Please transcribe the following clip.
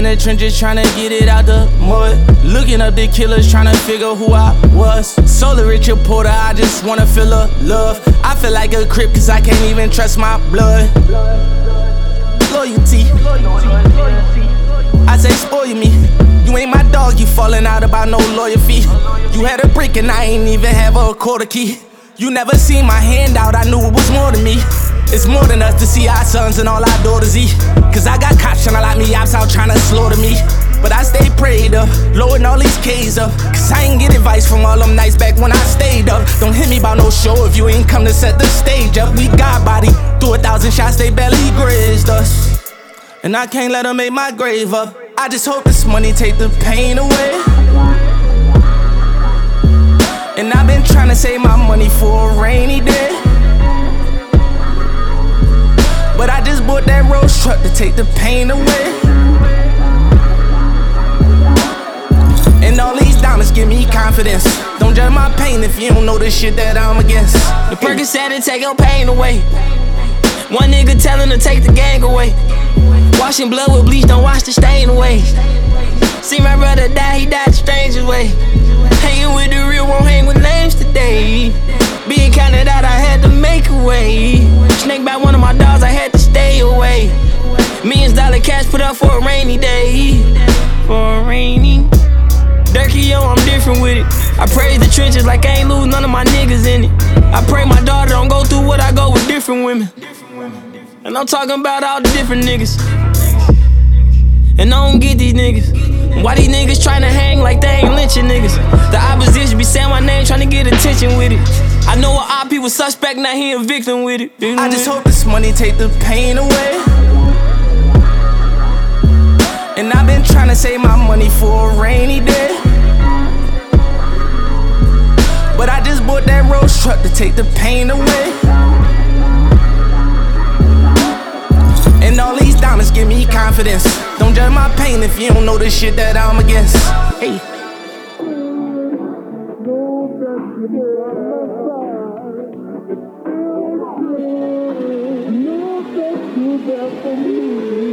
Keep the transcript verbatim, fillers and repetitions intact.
the trenches tryna get it out the mud. Looking up the killers tryna figure who I was. Solar Richard Porter, I just wanna feel a love. I feel like a crip cause I can't even trust my blood. Loyalty, I say spoil me. You ain't my dog, you falling out about no lawyer fee. You had a brick and I ain't even have a quarter key. You never seen my hand out, I knew it was more than me. It's more than us to see our sons and all our daughters eat. Cause I got cops tryna lock me ops out tryna slaughter me. But I stay prayed up, loading all these K's up. Cause I ain't get advice from all them nights back when I stayed up. Don't hit me about no show if you ain't come to set the stage up. We got body, through a thousand shots they barely grazed us. And I can't let them make my grave up. I just hope this money take the pain away. And I've been trying to save my money for a rainy day. But I just bought that Rolls truck to take the pain away. And all these diamonds give me confidence. Don't judge my pain if you don't know the shit that I'm against. The Percocet to take your pain away. One nigga telling to take the gang away. Washing blood with bleach, don't wash the stain away. See my brother die, he died the strangest way. Hanging with the real, won't hang with names today. Being counted out, I had to make a way. Snake by one of my dogs, I had to stay away. Millions dollar cash put up for a rainy day. For a rainy Durkee, yo, I'm different with it. I praise the trenches like I ain't lose none of my niggas in it. I pray my daughter don't go through what I go with different women. And I'm talking about all the different niggas. And I don't get these niggas. Why these niggas tryna hang like they ain't lynching niggas? The opposition be saying my name tryna get attention with it. I know what all people suspect, now he a victim with it. I just hope this money take the pain away. And I've been tryna save my money for a rainy day. But I just bought that Rolls truck to take the pain away. And all these diamonds give me confidence. Don't judge my pain if you don't know the shit that I'm against. Hey. No,